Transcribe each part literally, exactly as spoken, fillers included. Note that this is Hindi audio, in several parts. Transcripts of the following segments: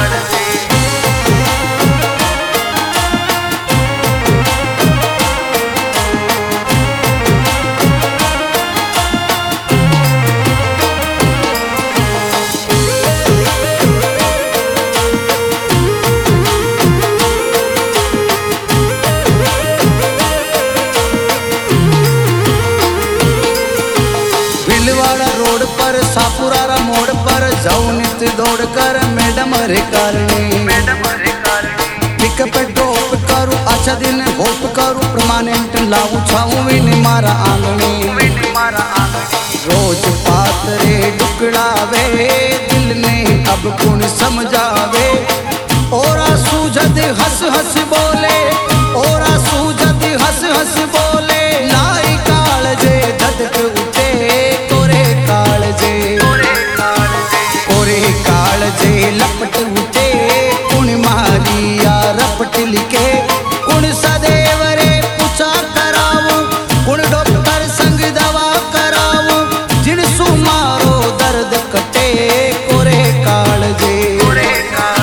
रोड पर सापुरारा मोड़ पर जाऊं नित दौड़ कर मैडम रे कारणी पिक पे टॉप करूं अच्छा दिन होप करूं परमानेंट लाऊं छाऊं विन मारा आंगणी रोज पातरे डुकड़ावे दिल ने अब कौन समझावे ओरा सूझद हंस हंस बोले ओरा सूझद हंस हंस बोले लाई काल जे धधक उठे कोरे काल जे कोरे काल जे लपट उठे कुण मारिया रपट लिखे कुण सदैव रे पूछा कराऊं कुण डॉक्टर संग दवा कराऊं जिन सु मारो दर्द कटे कोरे काल जे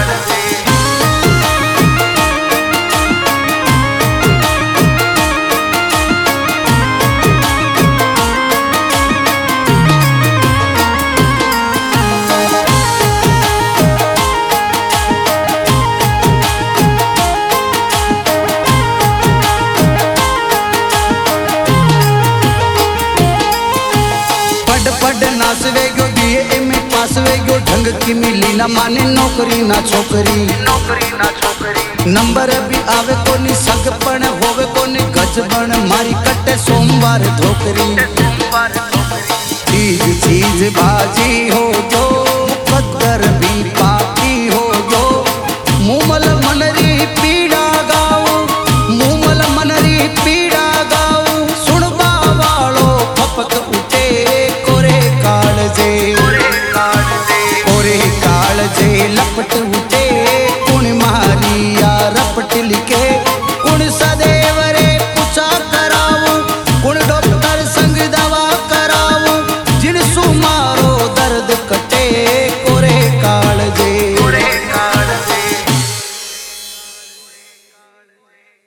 ढंग की मिली ना माने नौकरी ना छोकरी, नौकरी ना छोकरी। नंबर भी आवे कोनी सगपण होवे कोनी गजबण मारी कटे सोमवार धोकरी। सोमवार धोकरी। चीज चीज भाजी हो तो